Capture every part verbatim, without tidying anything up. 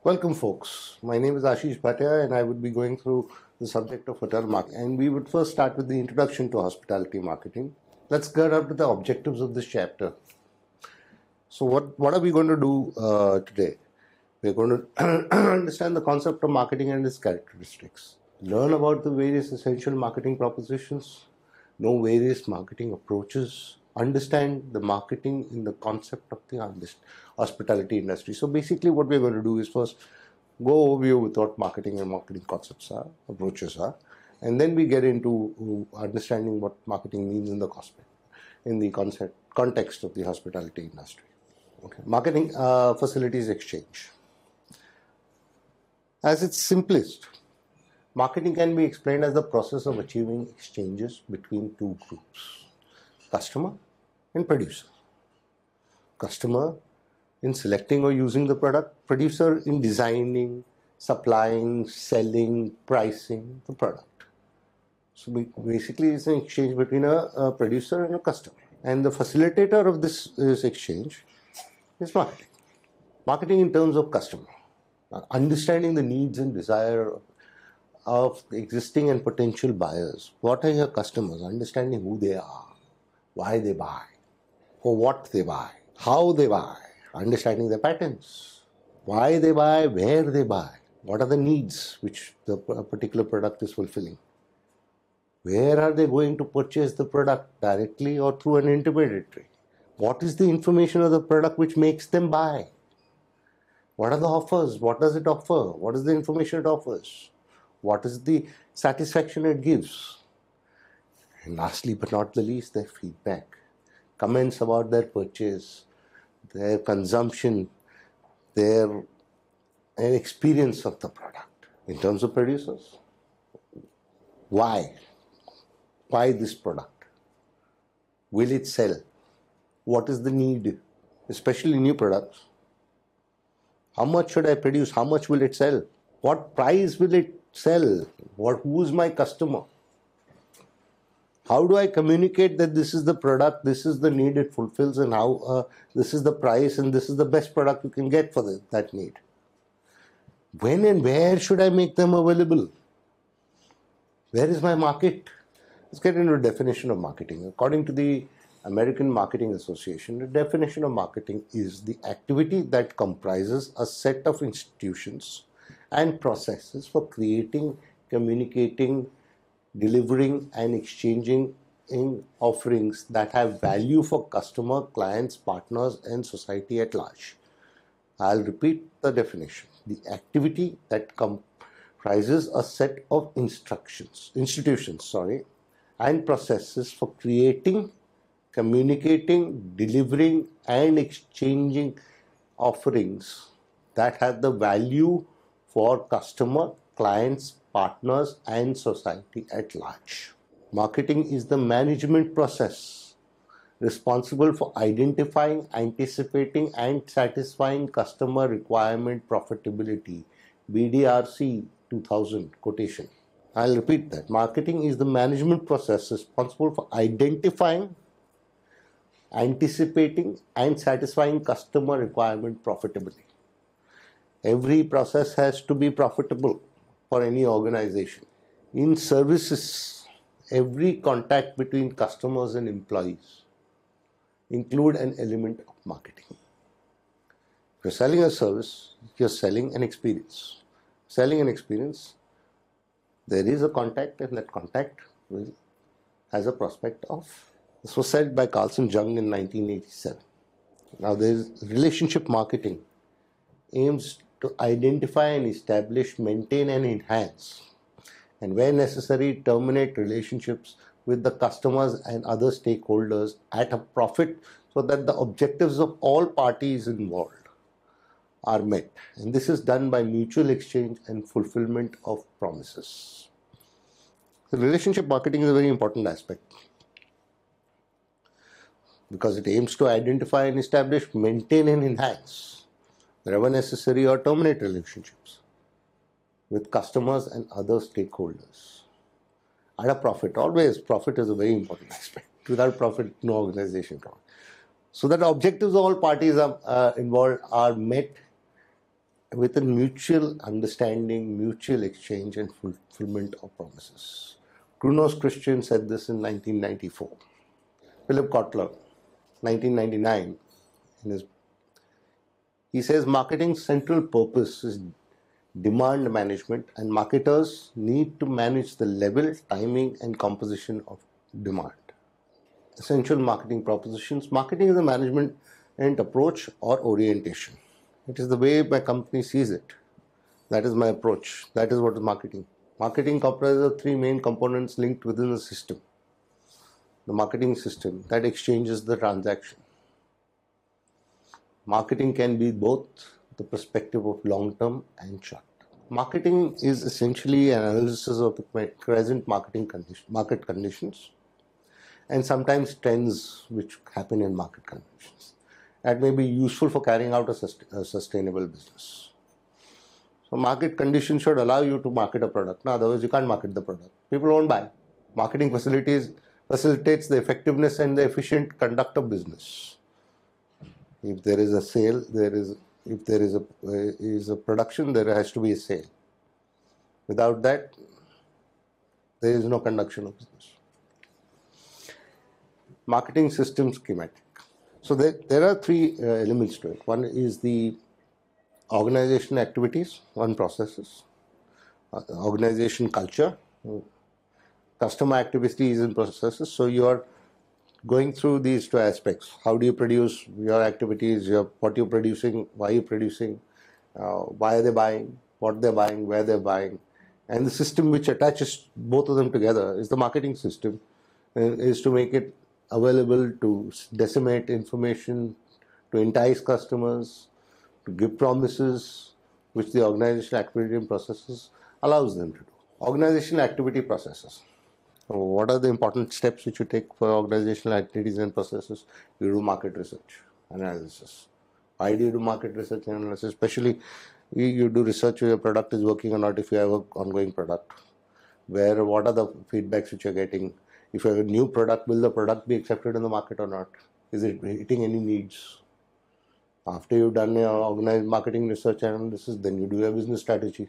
Welcome, folks. My name is Ashish Bhatia, and I would be going through the subject of hotel marketing. And we would first start with the introduction to hospitality marketing. Let's get up to the objectives of this chapter. So, what, what are we going to do uh, today? We're going to understand the concept of marketing and its characteristics, learn about the various essential marketing propositions, know various marketing approaches, understand the marketing in the concept of the hospitality industry. So basically what we're going to do is first go overview with what marketing and marketing concepts are, approaches are, and then we get into understanding what marketing means in the concept, in the concept, context of the hospitality industry. Okay. Marketing uh, facilities exchange. As its simplest, marketing can be explained as the process of achieving exchanges between two groups, customer and producer. Customer in selecting or using the product, producer in designing, supplying, selling, pricing the product. So basically it's an exchange between a, a producer and a customer. And the facilitator of this, this exchange is marketing. Marketing in terms of customer. Understanding the needs and desire of the existing and potential buyers. What are your customers? Understanding who they are, why they buy, for what they buy, how they buy, understanding their patterns, why they buy, where they buy, what are the needs which the particular product is fulfilling, where are they going to purchase the product, directly or through an intermediary, what is the information of the product which makes them buy, what are the offers, what does it offer, what is the information it offers, what is the satisfaction it gives, and lastly but not the least, their feedback, comments about their purchase, their consumption, their, their experience of the product. In terms of producers, why? Why this product? Will it sell? What is the need? Especially new products. How much should I produce? How much will it sell? What price will it sell? What, who is my customer? How do I communicate that this is the product, this is the need it fulfills, and how uh, this is the price and this is the best product you can get for the, that need? When and where should I make them available? Where is my market? Let's get into the definition of marketing. According to the American Marketing Association, the definition of marketing is the activity that comprises a set of institutions and processes for creating, communicating, delivering and exchanging in offerings that have value for customer, clients, partners and society at large. I'll repeat the definition. The activity that comprises a set of instructions, institutions sorry, and processes for creating, communicating, delivering and exchanging offerings that have the value for customer, clients, partners and society at large. Marketing is the management process responsible for identifying, anticipating and satisfying customer requirement profitability. B D R C two thousand quotation. I'll repeat that. Marketing is the management process responsible for identifying, anticipating and satisfying customer requirement profitability. Every process has to be profitable for any organization. In services, every contact between customers and employees include an element of marketing. If you're selling a service, you're selling an experience. Selling an experience, there is a contact and that contact will, has a prospect of. This was said by Carlson Jung in nineteen eighty-seven. Now there is relationship marketing aims to identify and establish, maintain and enhance, and where necessary terminate relationships with the customers and other stakeholders at a profit so that the objectives of all parties involved are met. And this is done by mutual exchange and fulfillment of promises. The relationship marketing is a very important aspect because it aims to identify and establish, maintain and enhance, wherever necessary, or terminate relationships with customers and other stakeholders at a profit. Always profit is a very important aspect. Without profit, no organization can. So that objectives of all parties are uh, involved are met with a mutual understanding, mutual exchange, and fulfillment of promises. Bruno Christian said this in nineteen ninety-four. Philip Kotler, nineteen ninety-nine, in his, he says marketing's central purpose is demand management, and marketers need to manage the level, timing, and composition of demand. Essential marketing propositions. Marketing is a management and approach or orientation. It is the way my company sees it. That is my approach. That is what is marketing. Marketing comprises of three main components linked within the system. The marketing system that exchanges the transaction. Marketing can be both the perspective of long-term and short-term. Marketing is essentially an analysis of the present marketing condition, market conditions, and sometimes trends which happen in market conditions. That may be useful for carrying out a, sust a sustainable business. So market conditions should allow you to market a product. No, otherwise you can't market the product. People won't buy. Marketing facilities facilitates the effectiveness and the efficient conduct of business. If there is a sale, there is if there is a uh, is a production, there has to be a sale. Without that, there is no conduction of business. Marketing system schematic. So there, there are three uh, elements to it. One is the organization activities, one processes, uh, organization culture, customer activities and processes. So you are going through these two aspects. How do you produce your activities, your, what you're producing, why you're producing, uh, why are they buying, what they're buying, where they're buying. And the system which attaches both of them together is the marketing system, uh, is to make it available to disseminate information, to entice customers, to give promises, which the organizational activity and processes allows them to do. Organizational activity processes. So what are the important steps which you take for organizational activities and processes? You do market research, analysis. Why do you do market research and analysis? Especially you, you do research if your product is working or not, if you have an ongoing product. Where, what are the feedbacks which you're getting? If you have a new product, will the product be accepted in the market or not? Is it hitting any needs? After you've done your organized marketing research and analysis, then you do your business strategy.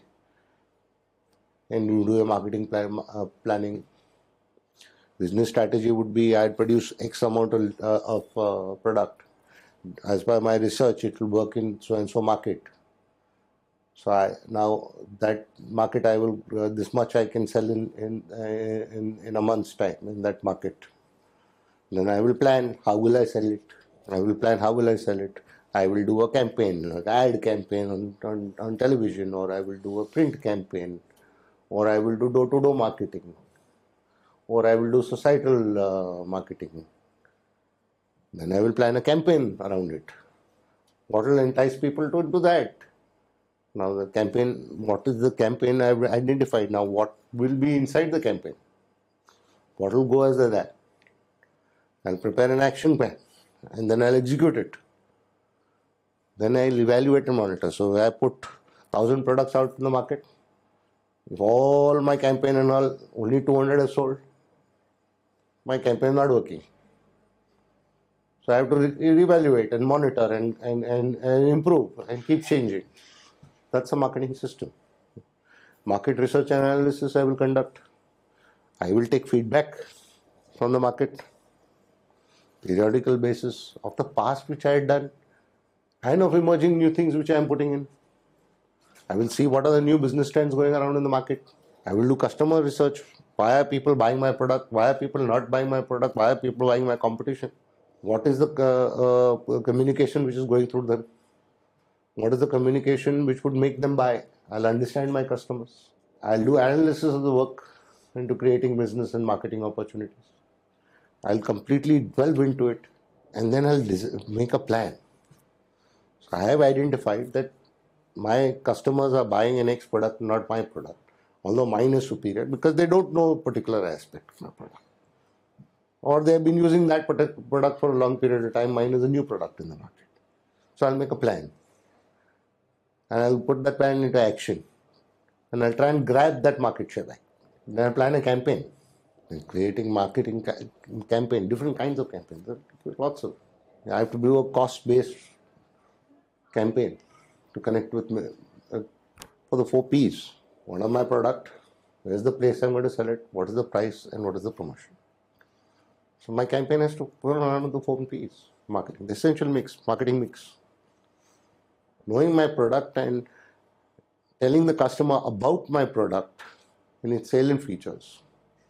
And you do your marketing plan, uh, planning. Business strategy would be, I'd produce X amount of, uh, of uh, product. As per my research, it will work in so and so market. So I, now that market, I will uh, this much I can sell in in, uh, in in a month's time in that market. Then I will plan how will I sell it. I will plan how will I sell it. I will do a campaign, like ad campaign on, on on television, or I will do a print campaign, or I will do door-to-door marketing, or I will do societal uh, marketing. Then I will plan a campaign around it. What will entice people to do that? Now the campaign, what is the campaign I have identified? Now what will be inside the campaign? What will go as a that? I'll prepare an action plan and then I'll execute it. Then I'll evaluate and monitor. So I put thousand products out in the market. If all my campaign and all, only two hundred are sold, my campaign is not working. So I have to re evaluate and monitor and, and, and, and improve and keep changing. That's a marketing system. Market research and analysis I will conduct. I will take feedback from the market, periodical basis of the past which I had done, and of emerging new things which I am putting in. I will see what are the new business trends going around in the market. I will do customer research. Why are people buying my product? Why are people not buying my product? Why are people buying my competition? What is the uh, uh, communication which is going through them? What is the communication which would make them buy? I'll understand my customers. I'll do analysis of the work into creating business and marketing opportunities. I'll completely delve into it and then I'll make a plan. So I have identified that my customers are buying an X product, not my product, although mine is superior because they don't know a particular aspect of my product. Or they have been using that product for a long period of time, mine is a new product in the market. So I'll make a plan. And I'll put that plan into action. And I'll try and grab that market share back. Then I'll plan a campaign. And creating marketing ca campaign, different kinds of campaigns. Lots of. I have to do a cost-based campaign to connect with for the four P's. What are my product? Where's the place I'm going to sell it? What is the price? And what is the promotion? So my campaign has to put on the four P's. Marketing, the essential mix, marketing mix. Knowing my product and telling the customer about my product and its salient features.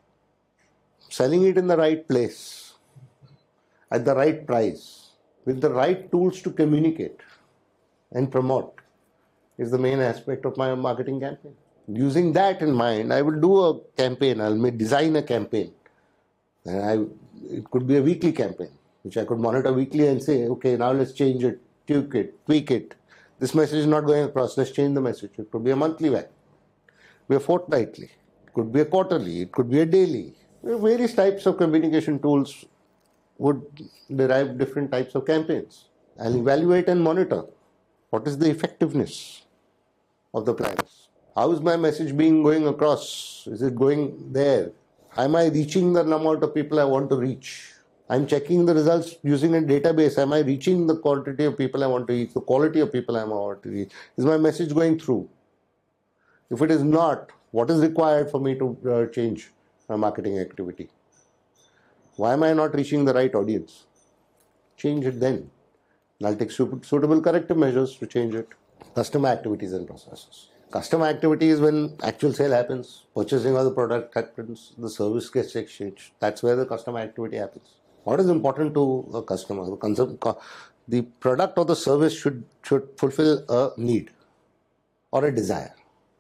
Selling it in the right place, at the right price, with the right tools to communicate and promote is the main aspect of my marketing campaign. Using that in mind, I will do a campaign, I'll design a campaign. And I, it could be a weekly campaign, which I could monitor weekly and say, okay, now let's change it, tweak it, tweak it. This message is not going across, let's change the message. It could be a monthly one, it could be a fortnightly, it could be a quarterly, it could be a daily. Various types of communication tools would derive different types of campaigns. I'll evaluate and monitor what is the effectiveness of the plans. How is my message being going across? Is it going there? Am I reaching the amount of people I want to reach? I'm checking the results using a database. Am I reaching the quantity of people I want to reach, the quality of people I want to reach? Is my message going through? If it is not, what is required for me to uh, change my marketing activity? Why am I not reaching the right audience? Change it then. And I'll take suitable corrective measures to change it. Customer activities and processes. Customer activity is when actual sale happens, purchasing of the product happens, the service gets exchanged. That's where the customer activity happens. What is important to a customer? The, consum- the product or the service should, should fulfill a need or a desire.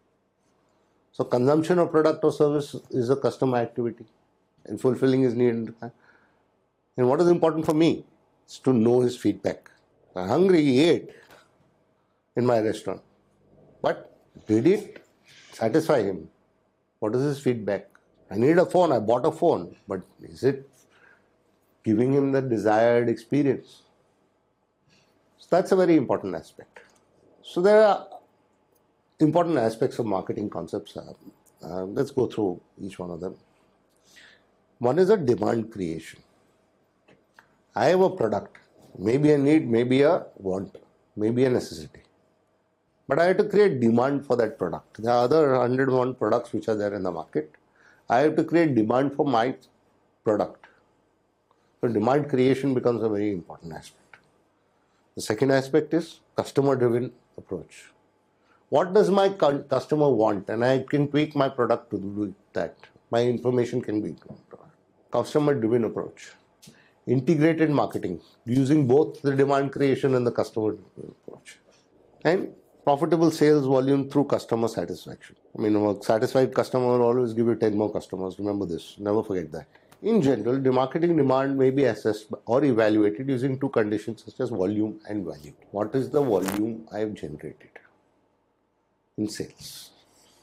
So consumption of product or service is a customer activity and fulfilling his need. And what is important for me is to know his feedback. I'm hungry, he ate in my restaurant. But did it satisfy him? What is his feedback? I need a phone, I bought a phone, but is it giving him the desired experience? So that's a very important aspect. So there are important aspects of marketing concepts. Uh, uh, let's go through each one of them. One is a demand creation. I have a product, maybe a need, maybe a want, maybe a necessity. But I have to create demand for that product. There are other one hundred one products which are there in the market. I have to create demand for my product. So demand creation becomes a very important aspect. The second aspect is customer-driven approach. What does my customer want? And I can tweak my product to do that. My information can be customer-driven approach. Integrated marketing, using both the demand creation and the customer approach. And profitable sales volume through customer satisfaction. I mean, a satisfied customer will always give you ten more customers. Remember this. Never forget that. In general, the marketing demand may be assessed or evaluated using two conditions such as volume and value. What is the volume I have generated in sales?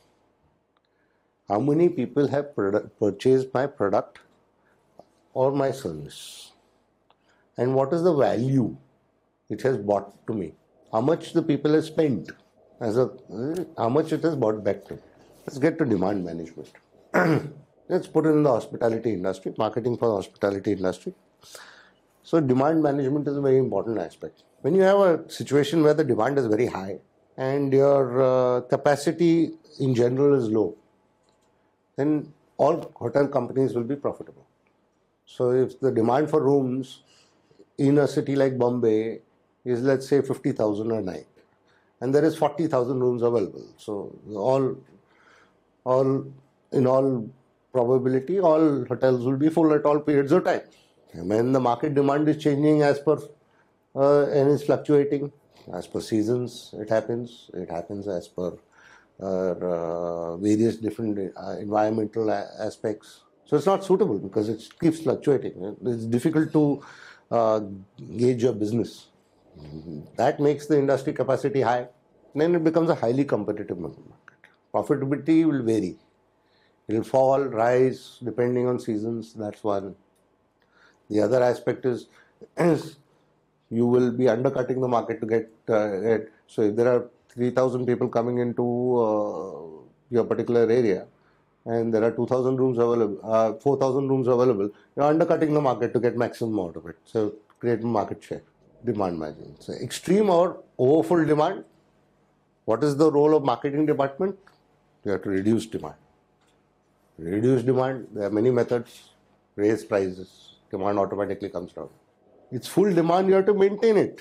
How many people have purchased my product or my service? And what is the value it has brought to me? How much the people have spent, as a, how much it has brought back to me. Let's get to demand management. Let's put it in the hospitality industry, marketing for the hospitality industry. So demand management is a very important aspect. When you have a situation where the demand is very high and your uh, capacity in general is low, then all hotel companies will be profitable. So if the demand for rooms in a city like Bombay is, let's say, fifty thousand a night, and there is forty thousand rooms available. So all, all in all probability, all hotels will be full at all periods of time. And when the market demand is changing as per uh, and is fluctuating as per seasons, it happens. It happens as per uh, uh, various different uh, environmental a- aspects. So it's not suitable because it keeps fluctuating. It's difficult to uh, gauge your business. That makes the industry capacity high. Then it becomes a highly competitive market. Profitability will vary. It will fall, rise, depending on seasons. That's one. The other aspect is, is you will be undercutting the market to get uh, it. So if there are three thousand people coming into uh, your particular area, and there are two thousand rooms available, uh, four thousand rooms available, you're undercutting the market to get maximum out of it. So create market share, demand management. So extreme or overfull demand What is the role of marketing department? You have to reduce demand. Reduce demand, there are many methods. Raise prices, demand automatically comes down. It's full demand, you have to maintain it.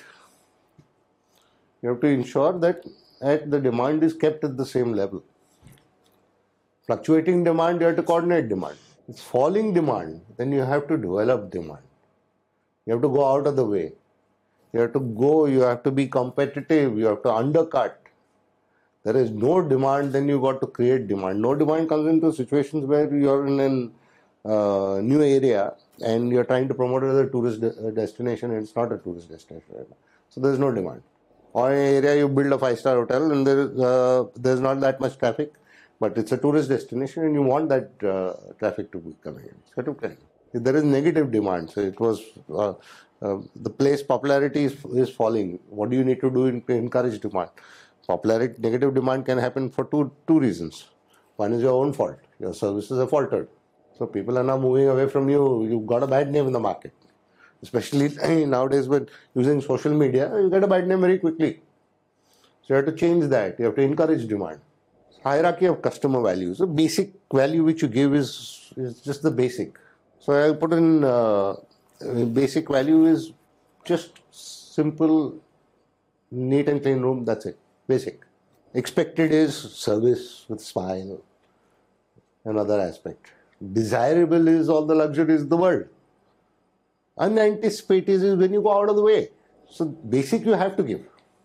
You have to ensure that at the demand is kept at the same level. Fluctuating demand, you have to coordinate demand. It's falling demand, then you have to develop demand. You have to go out of the way. You have to go, you have to be competitive, you have to undercut. There is no demand, then you got to create demand. No demand comes into situations where you are in a uh, new area and you are trying to promote it as a tourist de destination and it's not a tourist destination. So there is no demand. Or in an area you build a five-star hotel and there is, uh, there's not that much traffic, but it's a tourist destination and you want that uh, traffic to be coming in. So if there is negative demand, so it was uh, uh, the place popularity is, is falling. What do you need to do in, to encourage demand? Popularity, negative demand can happen for two two reasons. One is your own fault. Your services are faltered. So people are now moving away from you. You've got a bad name in the market. Especially nowadays with using social media, you get a bad name very quickly. So you have to change that. You have to encourage demand. Hierarchy of customer values. The basic value which you give is, is just the basic. So I put in uh, basic value is just simple, neat and clean room. That's it. Basic. Expected is service with smile. Another aspect. Desirable is all the luxuries of the world. Unanticipated is when you go out of the way. So basic you have to give.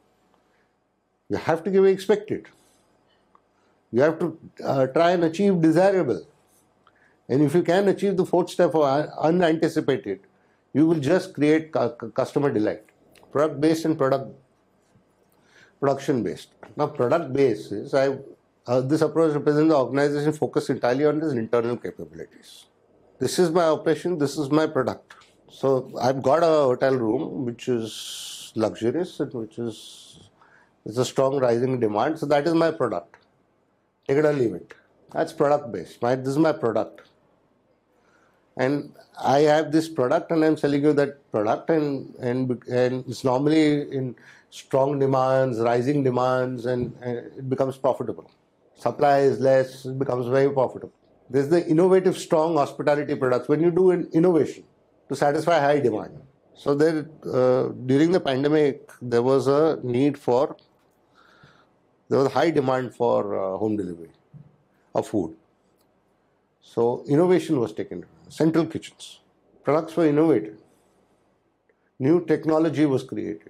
You have to give expected. You have to uh, try and achieve desirable. And if you can achieve the fourth step of unanticipated, you will just create customer delight. Product based and product production based. Now product based is, I, uh, this approach represents the organization focused entirely on its internal capabilities. This is my operation, this is my product. So I've got a hotel room which is luxurious and which is, it's a strong rising demand. So that is my product. Take it or leave it. That's product based. My, this is my product. And I have this product and I'm selling you that product, and, and, and it's normally in strong demands, rising demands, and, and it becomes profitable. Supply is less, it becomes very profitable. There's the innovative, strong hospitality products. When you do an innovation to satisfy high demand. So there, uh, during the pandemic, there was a need for, there was high demand for uh, home delivery of food. So innovation was taken. Central kitchens. Products were innovated. New technology was created.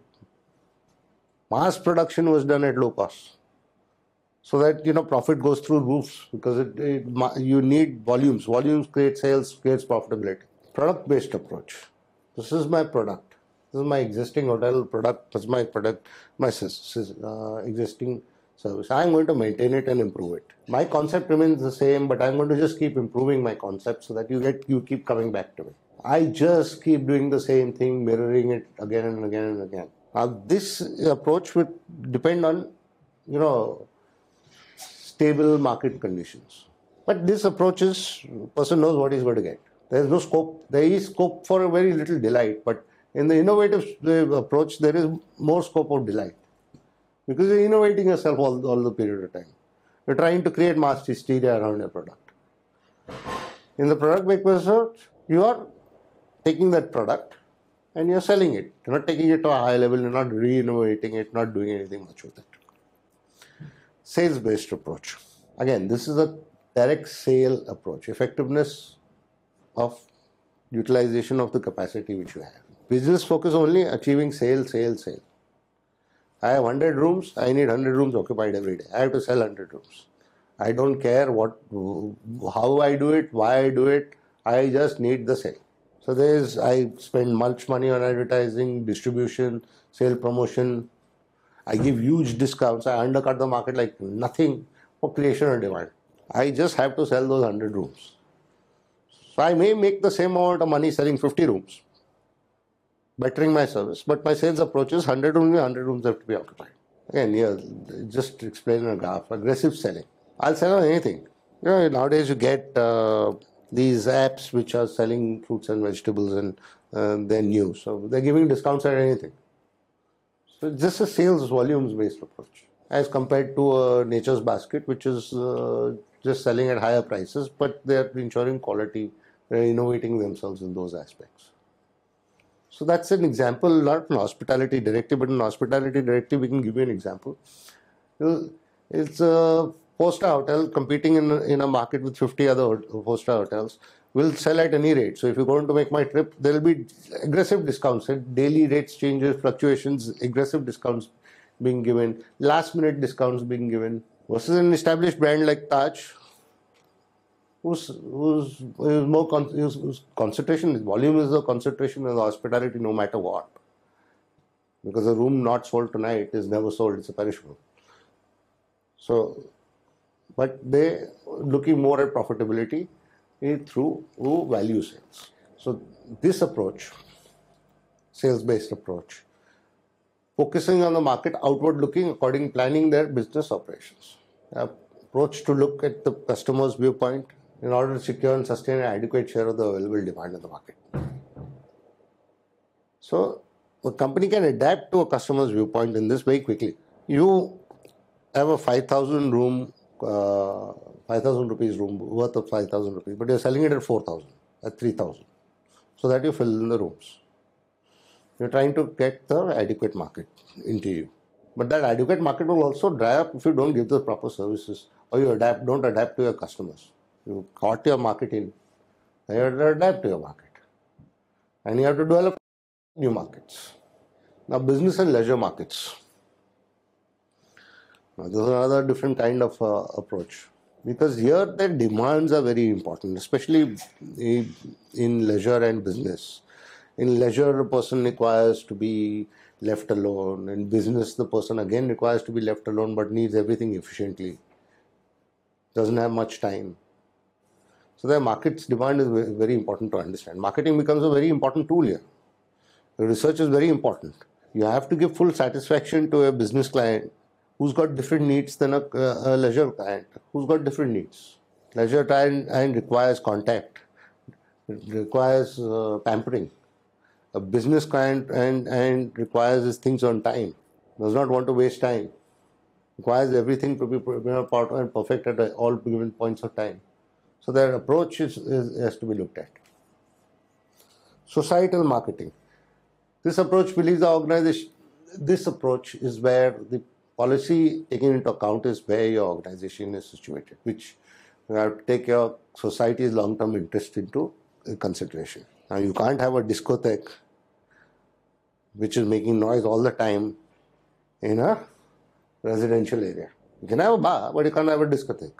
Mass production was done at low cost. So that, you know, profit goes through roofs because it, it, you need volumes. Volumes create sales, creates profitability. Product-based approach. This is my product. This is my existing hotel product. This is my product, my uh, existing service. I'm going to maintain it and improve it. My concept remains the same, but I'm going to just keep improving my concept so that you get you keep coming back to me. I just keep doing the same thing, mirroring it again and again and again. Now, this approach would depend on, you know, stable market conditions. But this approach is, person knows what he's going to get. There is no scope. There is scope for a very little delight, but in the innovative approach, there is more scope of delight. Because you're innovating yourself all, all the period of time. You're trying to create mass hysteria around your product. In the product-based approach, you are taking that product and you're selling it. You're not taking it to a high level, you're not re-innovating it, not doing anything much with it. Sales-based approach. Again, this is a direct sale approach. Effectiveness of utilization of the capacity which you have. Business focus only, achieving sale, sale, sale. I have one hundred rooms, I need one hundred rooms occupied every day. I have to sell one hundred rooms. I don't care what, how I do it, why I do it, I just need the sale. So there is, I spend much money on advertising, distribution, sale promotion. I give huge discounts, I undercut the market like nothing for creation of demand. I just have to sell those one hundred rooms. So I may make the same amount of money selling fifty rooms, bettering my service, but my sales approach is one hundred rooms, one hundred rooms have to be occupied. Again, yeah, just explain in a graph, aggressive selling. I'll sell on anything. You know, nowadays you get uh, these apps which are selling fruits and vegetables, and uh, they're new. So they're giving discounts at anything. So it's just a sales volumes based approach. as compared to a Nature's Basket, which is uh, just selling at higher prices, but they're ensuring quality, they're innovating themselves in those aspects. So that's an example, not an hospitality directive, but in hospitality directive, we can give you an example. It's a four-star hotel competing in a, in a market with fifty other four-star hotels. Will sell at any rate. So if you're going to make my trip, there will be aggressive discounts, daily rates changes, fluctuations, aggressive discounts being given, last-minute discounts being given. Versus an established brand like Taj, whose whose whose more con whose, whose concentration, volume is the concentration of the hospitality, no matter what. Because a room not sold tonight is never sold; it's a perishable. So, but they looking more at profitability through, through value sales. So this approach, sales-based approach, focusing on the market, outward looking, according planning their business operations. Approach to look at the customer's viewpoint in order to secure and sustain an adequate share of the available demand in the market. So a company can adapt to a customer's viewpoint in this very quickly. You have a five thousand room, uh, five thousand rupees room worth of five thousand rupees, but you're selling it at four thousand, at three thousand, so that you fill in the rooms. You're trying to get the adequate market into you. But that adequate market will also dry up if you don't give the proper services or you adapt, don't adapt to your customers. You caught your market in, and you have to adapt to your market. And you have to develop new markets. Now, business and leisure markets. Now, this is another different kind of uh, approach, because here the demands are very important, especially in leisure and business. In leisure, a person requires to be left alone. In business, the person again requires to be left alone but needs everything efficiently. Doesn't have much time. So the market's demand is very important to understand. Marketing becomes a very important tool here. The research is very important. You have to give full satisfaction to a business client who's got different needs than a, a leisure client who's got different needs. Leisure client and requires contact. It requires uh, pampering. A business client and, and requires his things on time. Does not want to waste time. Requires everything to be part and perfect at all given points of time. So their approach is, is, has to be looked at. Societal marketing. This approach believes the organization, this approach is where the policy taken into account is where your organization is situated, which you have to take your society's long-term interest into consideration. Now you can't have a discotheque which is making noise all the time in a residential area. You can have a bar, but you can't have a discotheque.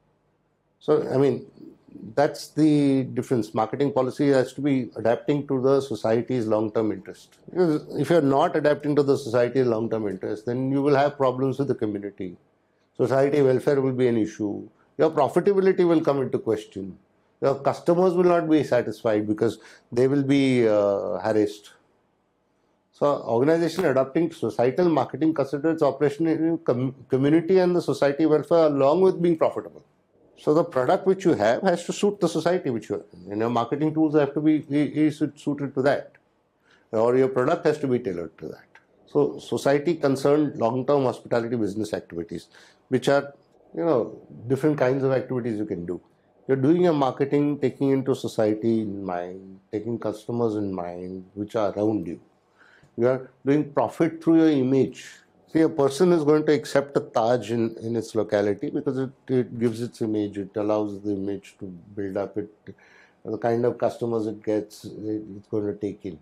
So, I mean, that's the difference. Marketing policy has to be adapting to the society's long-term interest. Because if you're not adapting to the society's long-term interest, then you will have problems with the community. Society welfare will be an issue. Your profitability will come into question. Your customers will not be satisfied because they will be uh, harassed. So, organization adopting societal marketing considers operation in com community and the society welfare along with being profitable. So, the product which you have has to suit the society which you are in. And your marketing tools have to be suited to that. Or your product has to be tailored to that. So, society concerned long-term hospitality business activities, which are, you know, different kinds of activities you can do. You're doing your marketing taking into society in mind, taking customers in mind, which are around you. You are doing profit through your image. See, a person is going to accept a Taj in, in its locality because it, it gives its image, it allows the image to build up, it, the kind of customers it gets, it, it's going to take in.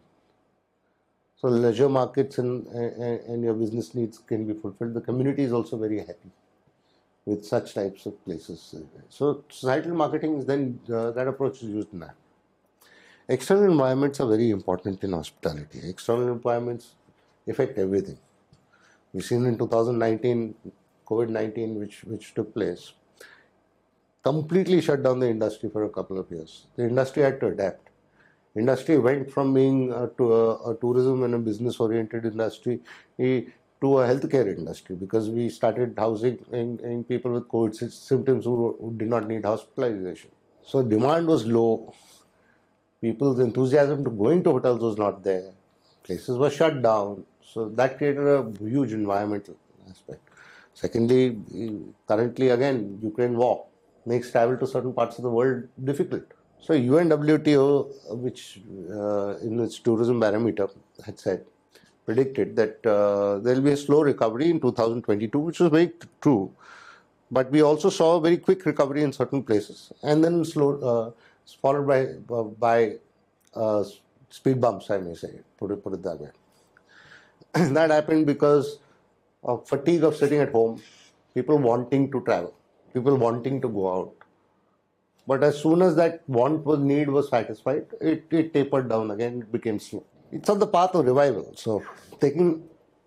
So leisure markets and, and, and your business needs can be fulfilled. The community is also very happy with such types of places. So societal marketing is then, uh, that approach is used in that. External environments are very important in hospitality. External environments affect everything. We've seen in two thousand nineteen, COVID nineteen, which, which took place, completely shut down the industry for a couple of years. The industry had to adapt. Industry went from being uh, to a, a tourism and a business-oriented industry to a healthcare industry because we started housing in, in people with COVID symptoms who, who did not need hospitalization. So demand was low. People's enthusiasm to going to hotels was not there. Places were shut down. So that created a huge environmental aspect. Secondly, currently again, Ukraine war makes travel to certain parts of the world difficult. So U N W T O, which uh, in its tourism barometer had said, predicted that uh, there will be a slow recovery in two thousand twenty-two, which was very true. But we also saw a very quick recovery in certain places, and then slow, uh, followed by uh, by uh, speed bumps, I may say, put it, put it that way. That happened because of fatigue of sitting at home, people wanting to travel, people wanting to go out. But as soon as that want was need was satisfied, it, it tapered down again, it became slow. It's on the path of revival. So taking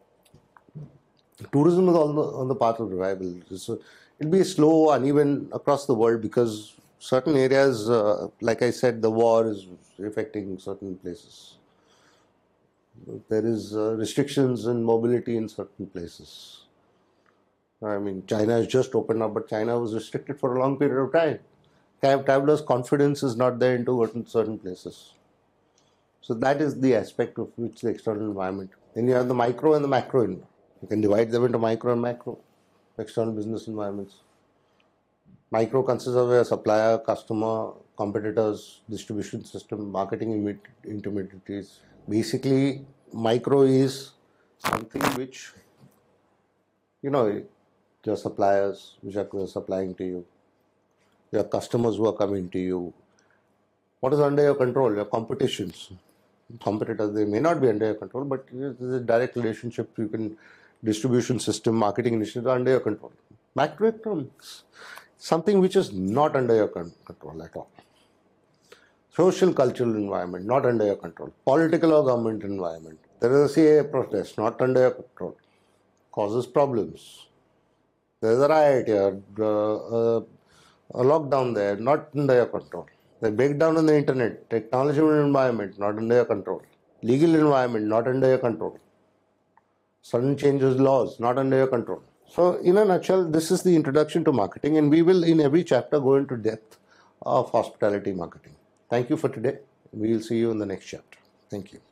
tourism is on the, on the path of revival. So it'll be slow, uneven across the world because certain areas, uh, like I said, the war is affecting certain places. There is uh, restrictions in mobility in certain places. I mean, China has just opened up, but China was restricted for a long period of time. Travelers' confidence is not there into certain places. So that is the aspect of which the external environment. Then you have the micro and the macro. You can divide them into micro and macro, external business environments. Micro consists of a supplier, customer, competitors, distribution system, marketing intermediaries. Basically, micro is something which, you know, your suppliers which are supplying to you, your customers who are coming to you. What is under your control? Your competitions. Competitors, they may not be under your control, but there's a direct relationship. You can, distribution system, marketing initiatives are under your control. Macroeconomics, something which is not under your control at all. Social, cultural environment, not under your control. Political or government environment. There is a C A A protest, not under your control. Causes problems. There is a riot here, uh, uh, a lockdown there, not under your control. The breakdown on the internet, technology environment, not under your control. Legal environment, not under your control. Sudden changes laws, not under your control. So in a nutshell, this is the introduction to marketing, and we will in every chapter go into depth of hospitality marketing. Thank you for today. We will see you in the next chapter. Thank you.